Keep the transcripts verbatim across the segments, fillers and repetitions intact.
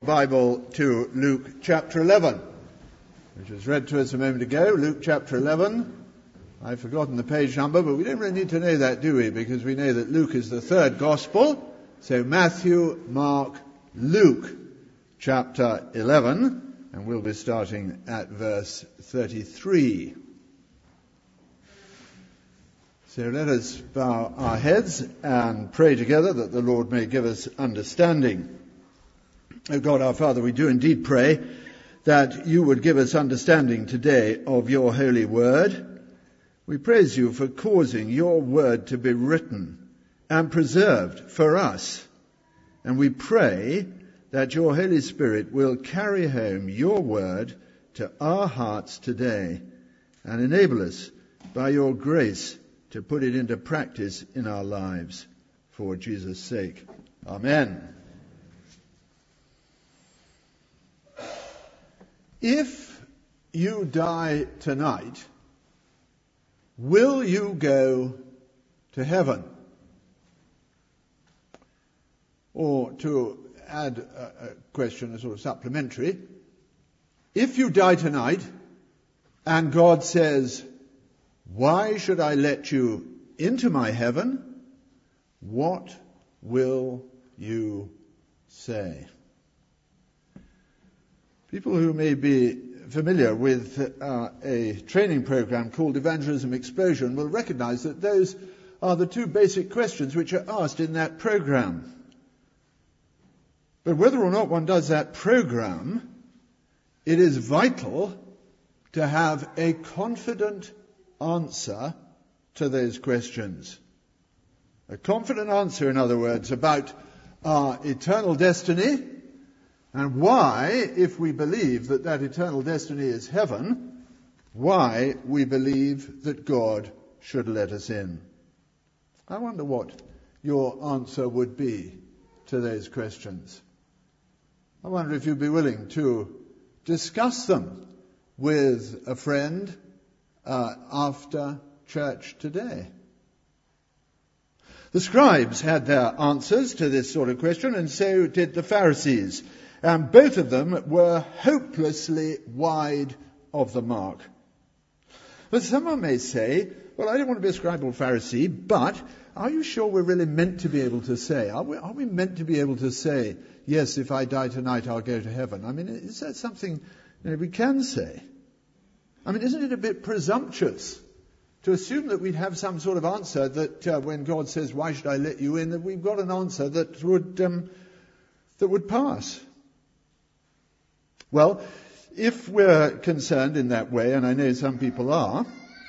Bible to Luke chapter eleven, which was read to us a moment ago. Luke chapter eleven. I've forgotten the page number, but we don't really need to know that, do we? Because we know that Luke is the third gospel. So Matthew, Mark, Luke chapter eleven, and we'll be starting at verse thirty-three. So let us bow our heads and pray together that the Lord may give us understanding. O God, our Father, we do indeed pray that you would give us understanding today of your holy word. We praise you for causing your word to be written and preserved for us. And we pray that your Holy Spirit will carry home your word to our hearts today and enable us by your grace to put it into practice in our lives for Jesus' sake. Amen. If you die tonight, will you go to heaven? Or to add a, a question, a sort of supplementary, if you die tonight and God says, why should I let you into my heaven? What will you say? People who may be familiar with uh, a training program called Evangelism Explosion will recognize that those are the two basic questions which are asked in that program. But whether or not one does that program, it is vital to have a confident answer to those questions. A confident answer, in other words, about our eternal destiny, and why, if we believe that that eternal destiny is heaven, why we believe that God should let us in. I wonder what your answer would be to those questions. I wonder if you'd be willing to discuss them with a friend uh, after church today. The scribes had their answers to this sort of question, and so did the Pharisees. And both of them were hopelessly wide of the mark. But someone may say, well, I don't want to be a scribe or Pharisee, but are you sure we're really meant to be able to say? Are we, are we meant to be able to say, yes, if I die tonight, I'll go to heaven? I mean, is that something you know, we can say? I mean, isn't it a bit presumptuous to assume that we'd have some sort of answer that uh, when God says, why should I let you in, that we've got an answer that would um, that would pass? Well, if we're concerned in that way, and I know some people are,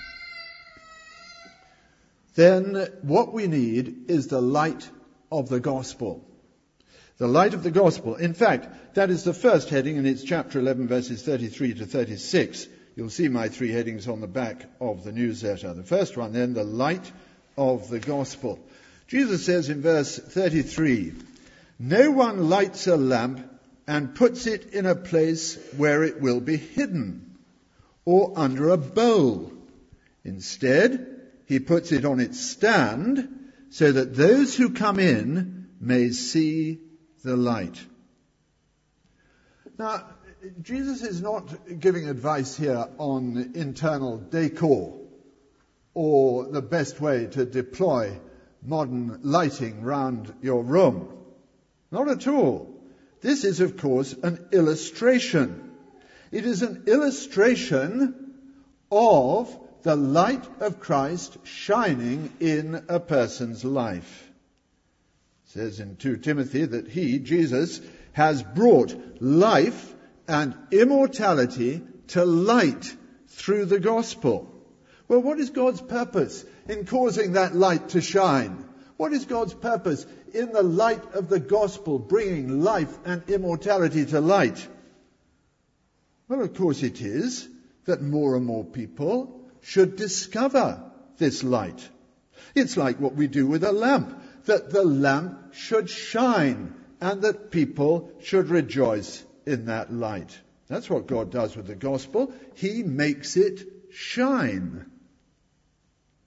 then what we need is the light of the gospel. The light of the gospel. In fact, that is the first heading, and it's chapter eleven, verses thirty-three to thirty-six. You'll see my three headings on the back of the newsletter. The first one then, the light of the gospel. Jesus says in verse thirty-three, no one lights a lamp and puts it in a place where it will be hidden, or under a bowl. Instead, he puts it on its stand, so that those who come in may see the light. Now, Jesus is not giving advice here on internal decor, or the best way to deploy modern lighting round your room. Not at all. This is, of course, an illustration. It is an illustration of the light of Christ shining in a person's life. It says in Second Timothy that he, Jesus, has brought life and immortality to light through the gospel. Well, what is God's purpose in causing that light to shine? What is God's purpose in the light of the gospel bringing life and immortality to light? Well, of course it is that more and more people should discover this light. It's like what we do with a lamp, that the lamp should shine and that people should rejoice in that light. That's what God does with the gospel. He makes it shine.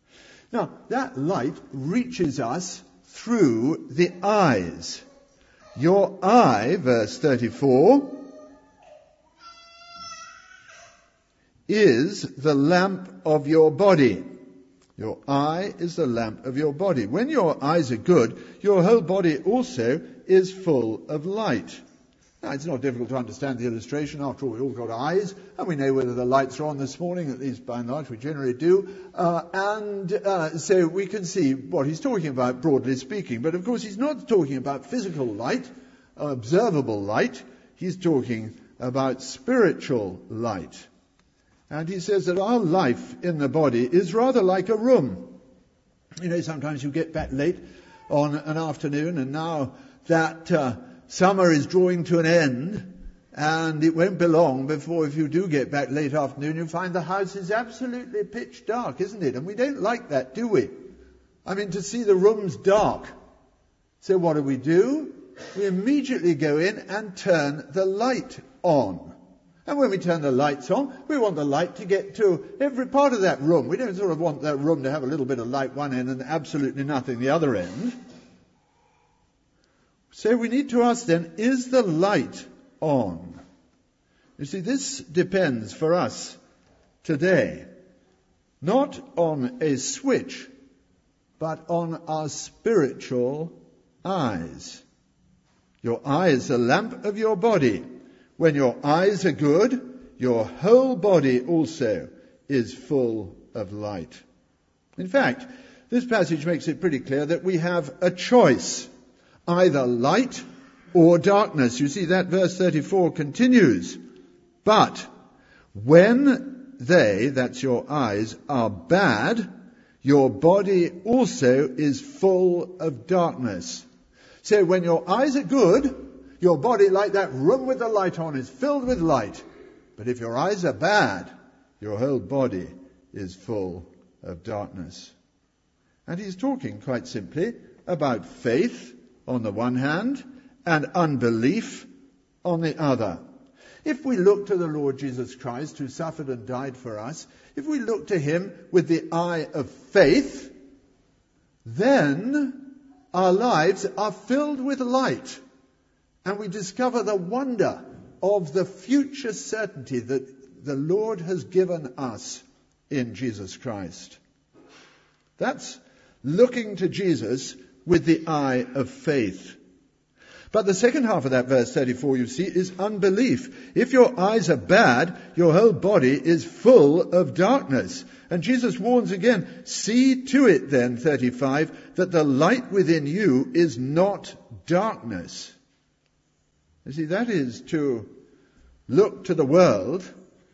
Now, that light reaches us through the eyes. Your eye, verse thirty-four, is the lamp of your body. Your eye is the lamp of your body. When your eyes are good, your whole body also is full of light. Now, it's not difficult to understand the illustration. After all, we've all got eyes, and we know whether the lights are on this morning, at least by and large we generally do. Uh, and uh, so we can see what he's talking about, broadly speaking. But of course, he's not talking about physical light, uh, observable light. He's talking about spiritual light. And he says that our life in the body is rather like a room. You know, sometimes you get back late on an afternoon, and now that uh, summer is drawing to an end, and it won't be long before, if you do get back late afternoon, you find the house is absolutely pitch dark, isn't it? And we don't like that, do we? I mean, to see the rooms dark. So what do we do? We immediately go in and turn the light on. And when we turn the lights on, we want the light to get to every part of that room. We don't sort of want that room to have a little bit of light one end and absolutely nothing the other end. So we need to ask then, is the light on? You see, this depends for us today, not on a switch, but on our spiritual eyes. Your eye is the lamp of your body. When your eyes are good, your whole body also is full of light. In fact, this passage makes it pretty clear that we have a choice, either light or darkness. You see, that verse thirty-four continues. But when they, that's your eyes, are bad, your body also is full of darkness. So when your eyes are good, your body, like that room with the light on, is filled with light. But if your eyes are bad, your whole body is full of darkness. And he's talking quite simply about faith on the one hand and unbelief on the other. If we look to the Lord Jesus Christ, who suffered and died for us, if we look to him with the eye of faith, then our lives are filled with light. And we discover the wonder of the future certainty that the Lord has given us in Jesus Christ. That's looking to Jesus with the eye of faith. But the second half of that verse thirty-four, you see, is unbelief. If your eyes are bad, your whole body is full of darkness. And Jesus warns again, see to it then, thirty-five, that the light within you is not darkness. You see, that is to look to the world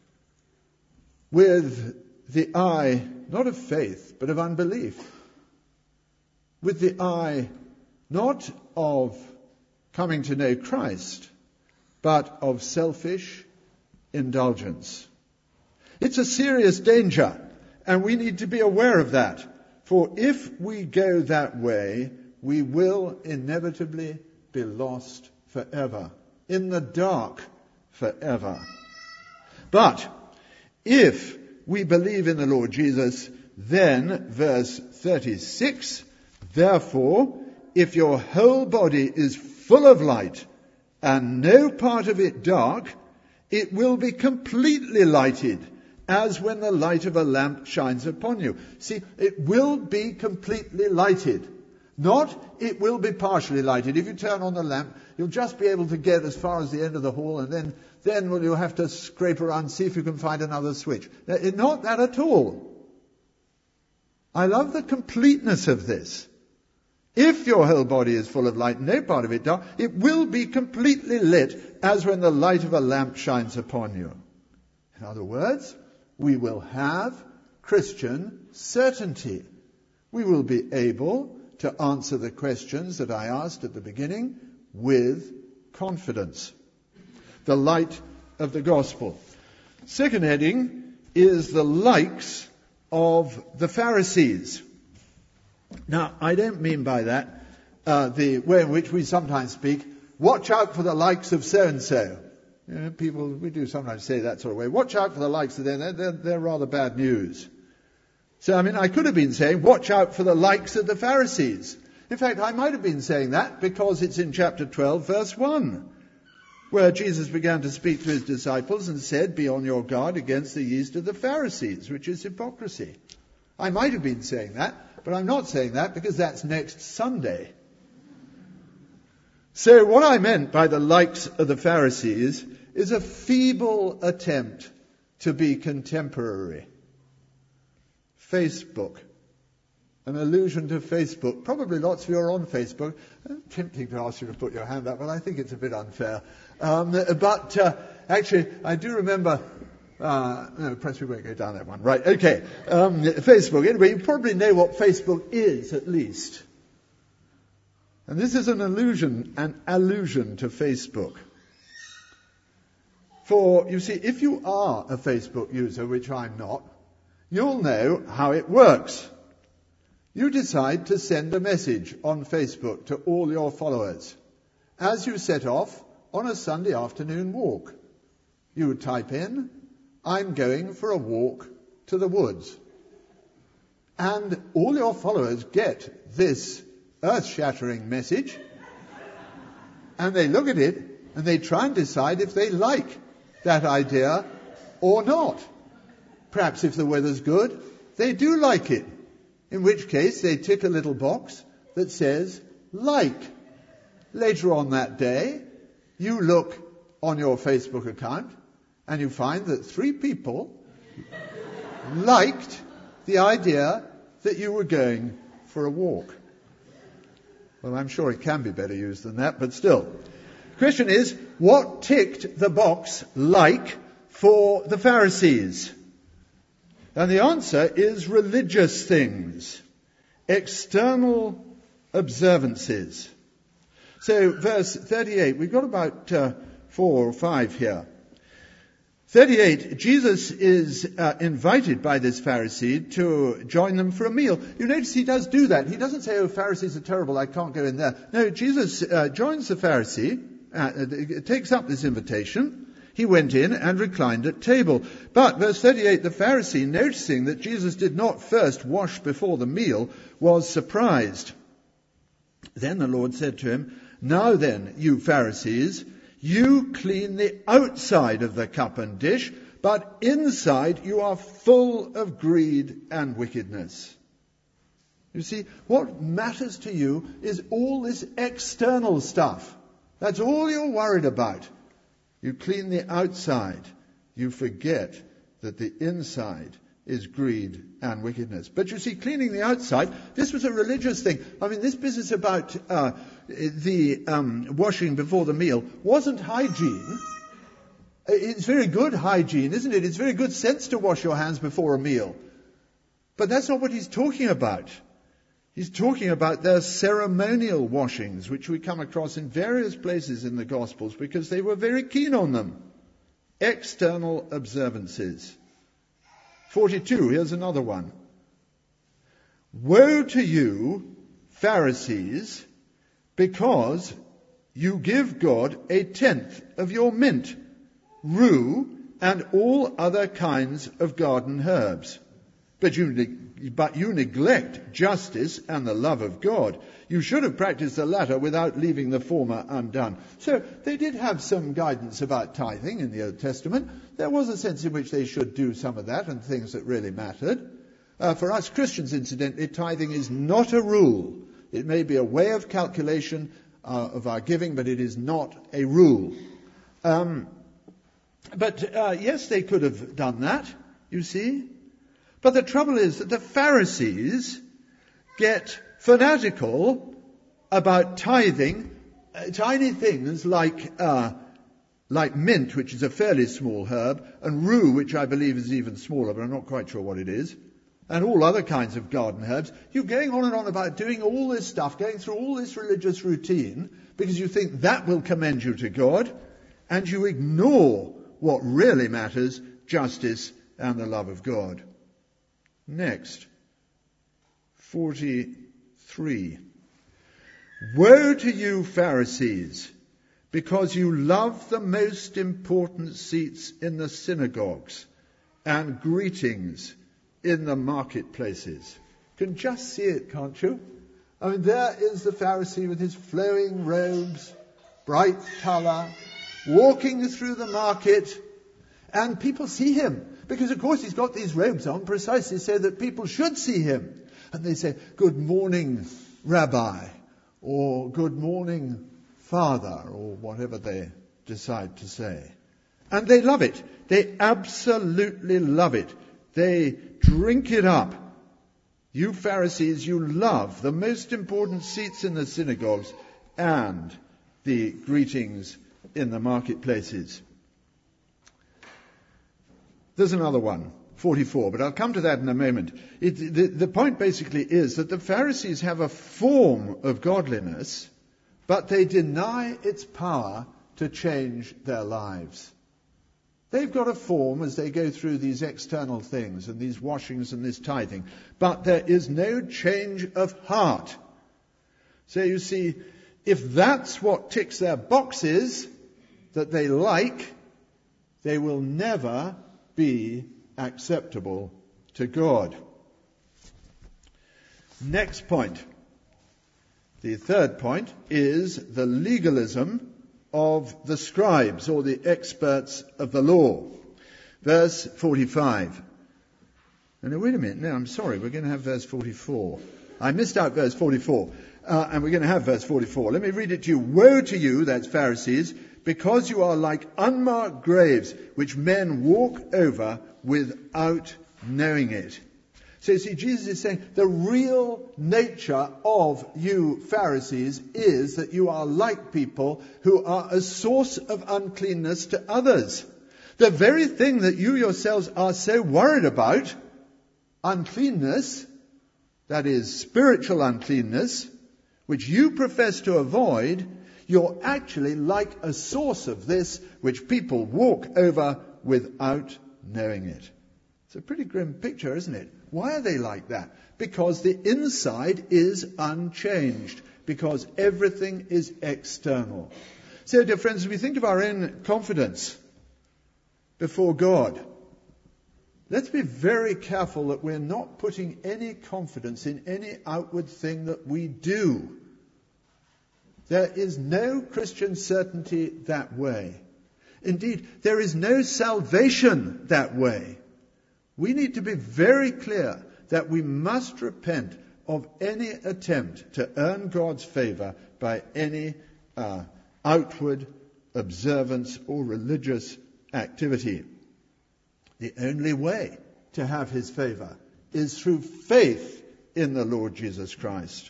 with the eye, not of faith, but of unbelief. With the eye, not of coming to know Christ, but of selfish indulgence. It's a serious danger, and we need to be aware of that. For if we go that way, we will inevitably be lost forever. In the dark forever. But if we believe in the Lord Jesus, then, verse thirty-six, therefore, if your whole body is full of light and no part of it dark, it will be completely lighted, as when the light of a lamp shines upon you. See, it will be completely lighted. Not, it will be partially lighted. If you turn on the lamp, you'll just be able to get as far as the end of the hall, and then, then well, you'll have to scrape around, see if you can find another switch. Now, it, not that at all. I love the completeness of this. If your whole body is full of light, no part of it dark, it will be completely lit, as when the light of a lamp shines upon you. In other words, we will have Christian certainty. We will be able to answer the questions that I asked at the beginning with confidence. The light of the gospel. Second heading is the likes of the Pharisees. Now, I don't mean by that uh, the way in which we sometimes speak, watch out for the likes of so-and-so. You know, people, we do sometimes say that sort of way. Watch out for the likes of them. They're, they're, they're rather bad news. So, I mean, I could have been saying, watch out for the likes of the Pharisees. In fact, I might have been saying that because it's in chapter twelve, verse one, where Jesus began to speak to his disciples and said, "Be on your guard against the yeast of the Pharisees," which is hypocrisy. I might have been saying that, but I'm not saying that because that's next Sunday. So what I meant by the likes of the Pharisees is a feeble attempt to be contemporary. Facebook. An allusion to Facebook. Probably lots of you are on Facebook. It's tempting to ask you to put your hand up, but I think it's a bit unfair. Um, but uh, actually, I do remember... Uh, no, perhaps we won't go down that one. Right, okay. Um, Facebook. Anyway, you probably know what Facebook is, at least. And this is an allusion, an allusion to Facebook. For, you see, if you are a Facebook user, which I'm not, you'll know how it works. You decide to send a message on Facebook to all your followers as you set off on a Sunday afternoon walk. You would type in, "I'm going for a walk to the woods." And all your followers get this earth-shattering message, and they look at it, and they try and decide if they like that idea or not. Perhaps if the weather's good, they do like it, in which case they tick a little box that says, "like." Later on that day, you look on your Facebook account, and you find that three people liked the idea that you were going for a walk. Well, I'm sure it can be better used than that, but still. The question is, what ticked the box like for the Pharisees? And the answer is religious things, external observances. So, verse thirty-eight, we've got about uh, four or five here. thirty-eight, Jesus is uh, invited by this Pharisee to join them for a meal. You notice he does do that. He doesn't say, "Oh, Pharisees are terrible, I can't go in there." No, Jesus uh, joins the Pharisee, uh, takes up this invitation. He went in and reclined at table. But, verse thirty-eight, the Pharisee, noticing that Jesus did not first wash before the meal, was surprised. Then the Lord said to him, "Now then, you Pharisees, you clean the outside of the cup and dish, but inside you are full of greed and wickedness." You see, what matters to you is all this external stuff. That's all you're worried about. You clean the outside. You forget that the inside is greed and wickedness. But you see, cleaning the outside, this was a religious thing. I mean, this business about uh, the um, washing before the meal wasn't hygiene. It's very good hygiene, isn't it? It's very good sense to wash your hands before a meal. But that's not what he's talking about. He's talking about their ceremonial washings, which we come across in various places in the Gospels because they were very keen on them. External observances. forty-two, here's another one. "Woe to you, Pharisees, because you give God a tenth of your mint, rue, and all other kinds of garden herbs. But you, ne- but you neglect justice and the love of God. You should have practiced the latter without leaving the former undone." So they did have some guidance about tithing in the Old Testament. There was a sense in which they should do some of that and things that really mattered. Uh, for us Christians, incidentally, tithing is not a rule. It may be a way of calculation uh, of our giving, but it is not a rule. Um, but uh, yes, they could have done that, you see. But the trouble is that the Pharisees get fanatical about tithing uh, tiny things like uh, like mint, which is a fairly small herb, and rue, which I believe is even smaller, but I'm not quite sure what it is, and all other kinds of garden herbs. You're going on and on about doing all this stuff, going through all this religious routine, because you think that will commend you to God, and you ignore what really matters, justice and the love of God. Next, forty-three. "Woe to you, Pharisees, because you love the most important seats in the synagogues and greetings in the marketplaces." You can just see it, can't you? I mean, there is the Pharisee with his flowing robes, bright colour, walking through the market, and people see him. Because, of course, he's got these robes on precisely so that people should see him. And they say, "Good morning, Rabbi," or "Good morning, Father," or whatever they decide to say. And they love it. They absolutely love it. They drink it up. You Pharisees, you love the most important seats in the synagogues and the greetings in the marketplaces. There's another one, forty-four, but I'll come to that in a moment. It, the, the point basically is that the Pharisees have a form of godliness, but they deny its power to change their lives. They've got a form as they go through these external things and these washings and this tithing, but there is no change of heart. So you see, if that's what ticks their boxes that they like, they will never be acceptable to God. Next point. The third point is the legalism of the scribes or the experts of the law. Verse forty-five. No, wait a minute. No, I'm sorry. We're going to have verse forty-four. I missed out verse forty-four. Uh, and we're going to have verse forty-four. Let me read it to you. "Woe to you," that's Pharisees, "because you are like unmarked graves, which men walk over without knowing it." So you see, Jesus is saying the real nature of you Pharisees is that you are like people who are a source of uncleanness to others. The very thing that you yourselves are so worried about, uncleanness, that is spiritual uncleanness, which you profess to avoid, you're actually like a source of this which people walk over without knowing it. It's a pretty grim picture, isn't it? Why are they like that? Because the inside is unchanged. Because everything is external. So, dear friends, as we think of our own confidence before God, let's be very careful that we're not putting any confidence in any outward thing that we do. There is no Christian certainty that way. Indeed, there is no salvation that way. We need to be very clear that we must repent of any attempt to earn God's favor by any uh, outward observance or religious activity. The only way to have his favor is through faith in the Lord Jesus Christ.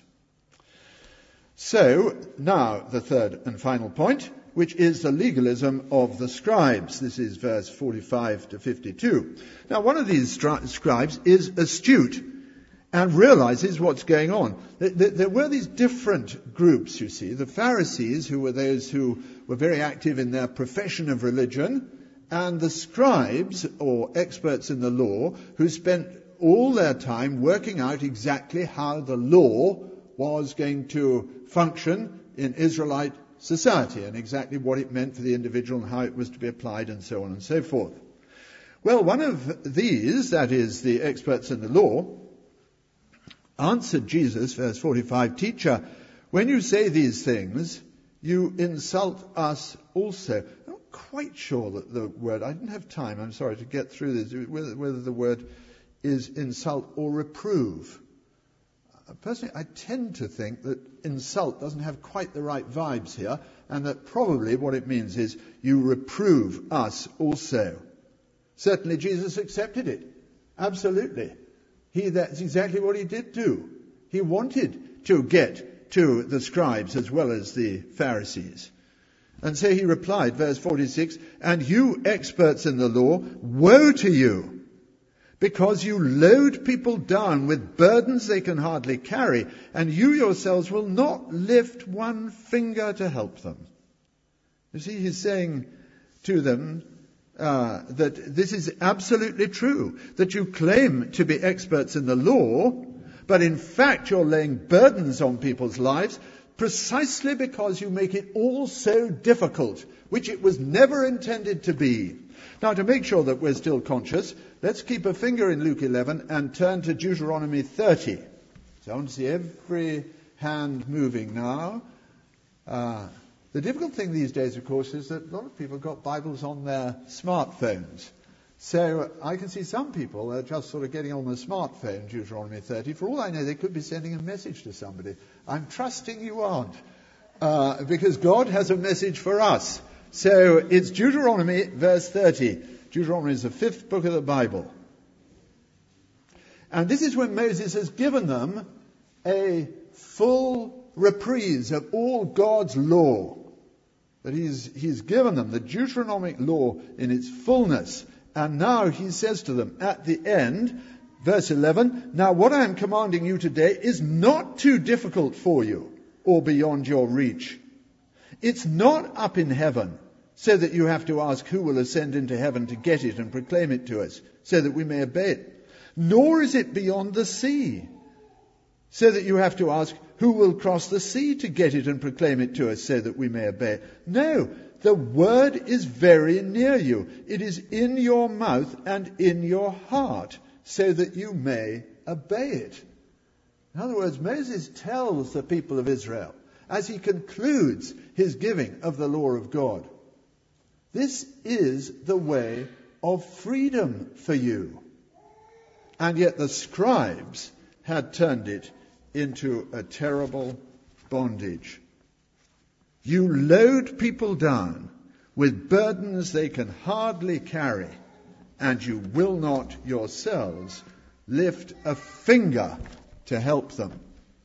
So, now the third and final point, which is the legalism of the scribes. This is verse forty-five to fifty-two. Now, one of these stri- scribes is astute and realizes what's going on. There were these different groups, you see. The Pharisees, who were those who were very active in their profession of religion, and the scribes, or experts in the law, who spent all their time working out exactly how the law was going to function in Israelite society and exactly what it meant for the individual and how it was to be applied and so on and so forth. Well, one of these, that is the experts in the law, answered Jesus, verse forty-five, "Teacher, when you say these things, you insult us also." I'm not quite sure that the word, I didn't have time, I'm sorry, to get through this, whether, whether the word is insult or reprove. Personally, I tend to think that insult doesn't have quite the right vibes here, and that probably what it means is you reprove us also. Certainly Jesus accepted it. Absolutely. He, that's exactly what he did do. He wanted to get to the scribes as well as the Pharisees. And so he replied, verse forty-six, "And you experts in the law, woe to you! Because you load people down with burdens they can hardly carry, and you yourselves will not lift one finger to help them." You see, he's saying to them uh, that this is absolutely true, that you claim to be experts in the law, but in fact you're laying burdens on people's lives precisely because you make it all so difficult, which it was never intended to be. Now, to make sure that we're still conscious, let's keep a finger in Luke eleven and turn to Deuteronomy thirty. So I want to see every hand moving now. Uh, the difficult thing these days, of course, is that a lot of people have got Bibles on their smartphones. So I can see some people are just sort of getting on the smartphone, Deuteronomy thirty. For all I know, they could be sending a message to somebody. I'm trusting you aren't, uh, because God has a message for us. So it's Deuteronomy verse thirty. Deuteronomy is the fifth book of the Bible. And this is when Moses has given them a full reprise of all God's law. That he's, he's given them the Deuteronomic law in its fullness. And now he says to them at the end, verse eleven, now what I am commanding you today is not too difficult for you or beyond your reach. It's not up in heaven, so that you have to ask who will ascend into heaven to get it and proclaim it to us, so that we may obey it. Nor is it beyond the sea, so that you have to ask who will cross the sea to get it and proclaim it to us, so that we may obey it. No, the word is very near you. It is in your mouth and in your heart, so that you may obey it. In other words, Moses tells the people of Israel, as he concludes his giving of the law of God, this is the way of freedom for you. And yet the scribes had turned it into a terrible bondage. You load people down with burdens they can hardly carry, and you will not yourselves lift a finger to help them.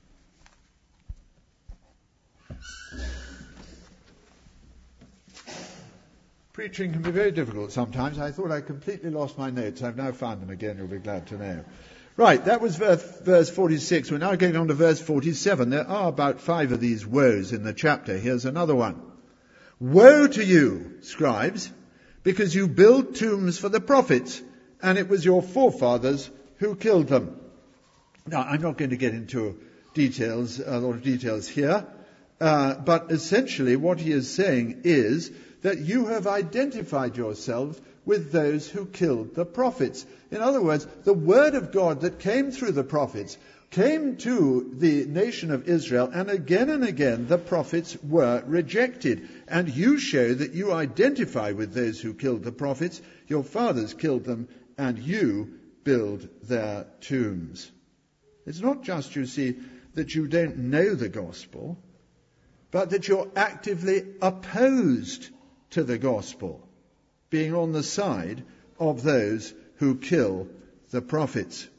Preaching can be very difficult sometimes. I thought I completely lost my notes. I've now found them again, you'll be glad to know. Right, that was verse, verse forty-six. We're now getting on to verse forty-seven. There are about five of these woes in the chapter. Here's another one. Woe to you, scribes, because you build tombs for the prophets, and it was your forefathers who killed them. Now, I'm not going to get into details, a lot of details here, uh, but essentially what he is saying is that you have identified yourselves with those who killed the prophets. In other words, the word of God that came through the prophets came to the nation of Israel, and again and again the prophets were rejected. And you show that you identify with those who killed the prophets. Your fathers killed them, and you build their tombs. It's not just, you see, that you don't know the gospel, but that you're actively opposed to the gospel, being on the side of those who kill the prophets.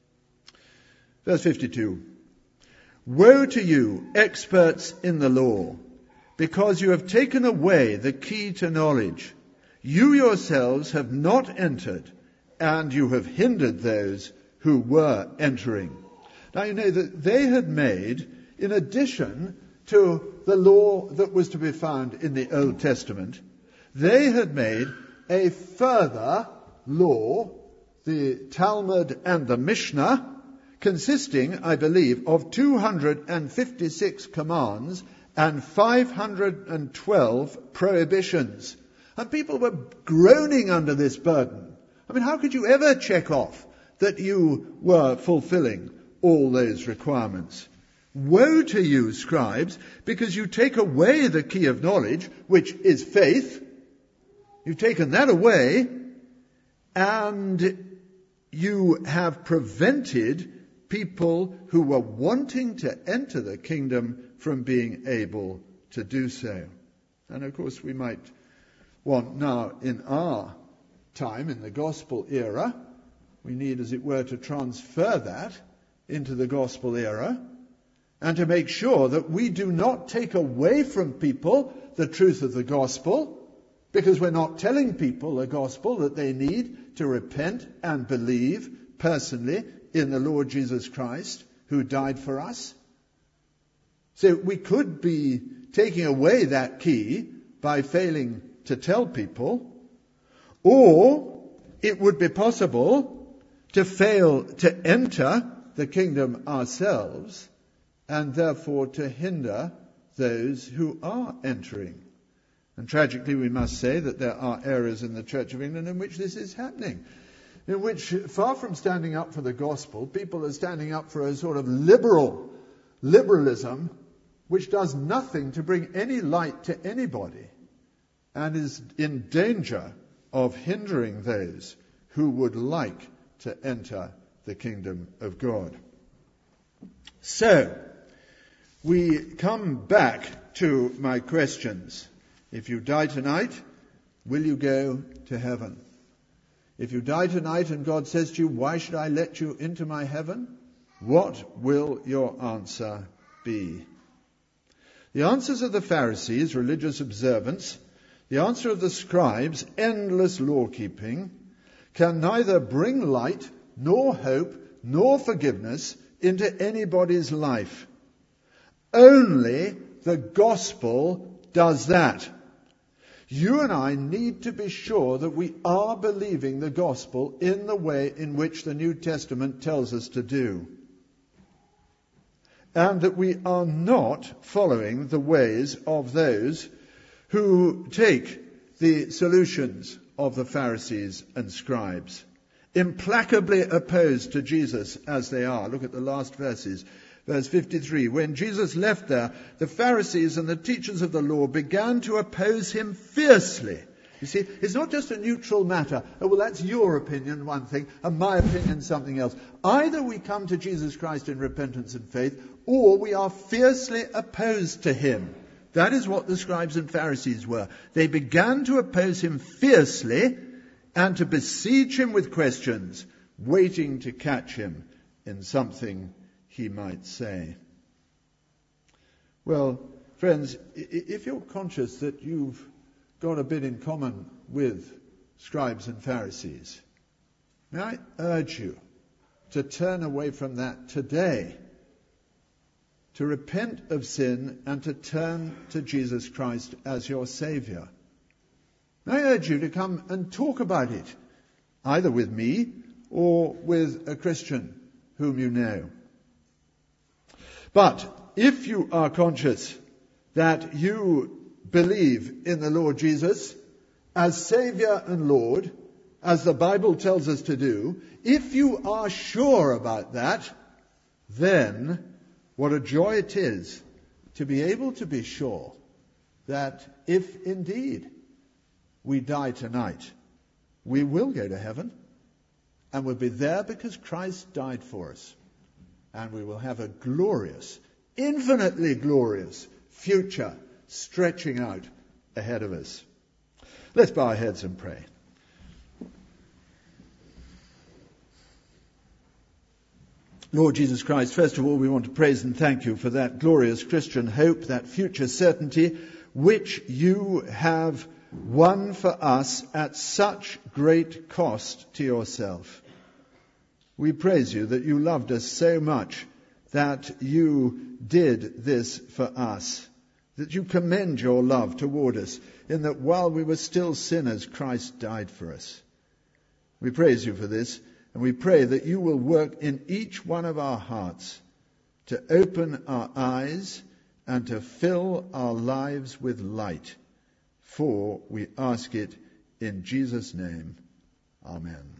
Verse fifty-two. Woe to you, experts in the law, because you have taken away the key to knowledge. You yourselves have not entered, and you have hindered those who were entering. Now you know that they had made, in addition to the law that was to be found in the Old Testament, they had made a further law, the Talmud and the Mishnah, consisting, I believe, of two hundred fifty-six commands and five hundred twelve prohibitions. And people were groaning under this burden. I mean, how could you ever check off that you were fulfilling all those requirements? Woe to you, scribes, because you take away the key of knowledge, which is faith. You've taken that away, and you have prevented people who were wanting to enter the kingdom from being able to do so. And of course we might want now in our time, in the gospel era, we need, as it were, to transfer that into the gospel era and to make sure that we do not take away from people the truth of the gospel, because we're not telling people the gospel that they need to repent and believe personally in the Lord Jesus Christ, who died for us. So we could be taking away that key by failing to tell people, or it would be possible to fail to enter the kingdom ourselves and therefore to hinder those who are entering. And tragically we must say that there are areas in the Church of England in which this is happening, in which, far from standing up for the gospel, people are standing up for a sort of liberal liberalism which does nothing to bring any light to anybody and is in danger of hindering those who would like to enter the kingdom of God. So, we come back to my questions. If you die tonight, will you go to heaven? If you die tonight and God says to you, why should I let you into my heaven? What will your answer be? The answers of the Pharisees, religious observance, the answer of the scribes, endless law-keeping, can neither bring light, nor hope, nor forgiveness into anybody's life. Only the gospel does that. You and I need to be sure that we are believing the gospel in the way in which the New Testament tells us to do. And that we are not following the ways of those who take the solutions of the Pharisees and scribes, implacably opposed to Jesus as they are. Look at the last verses. Verse fifty-three, when Jesus left there, the Pharisees and the teachers of the law began to oppose him fiercely. You see, it's not just a neutral matter. Oh, well, that's your opinion, one thing, and my opinion, something else. Either we come to Jesus Christ in repentance and faith, or we are fiercely opposed to him. That is what the scribes and Pharisees were. They began to oppose him fiercely and to besiege him with questions, waiting to catch him in something he might say. Well, friends, if you're conscious that you've got a bit in common with scribes and Pharisees, may I urge you to turn away from that today, to repent of sin and to turn to Jesus Christ as your Saviour. May I urge you to come and talk about it, either with me or with a Christian whom you know. But if you are conscious that you believe in the Lord Jesus as Saviour and Lord, as the Bible tells us to do, if you are sure about that, then what a joy it is to be able to be sure that if indeed we die tonight, we will go to heaven and we'll be there because Christ died for us. And we will have a glorious, infinitely glorious future stretching out ahead of us. Let's bow our heads and pray. Lord Jesus Christ, first of all, we want to praise and thank you for that glorious Christian hope, that future certainty, which you have won for us at such great cost to yourself. We praise you that you loved us so much that you did this for us, that you commend your love toward us, in that while we were still sinners, Christ died for us. We praise you for this, and we pray that you will work in each one of our hearts to open our eyes and to fill our lives with light. For we ask it in Jesus' name. Amen.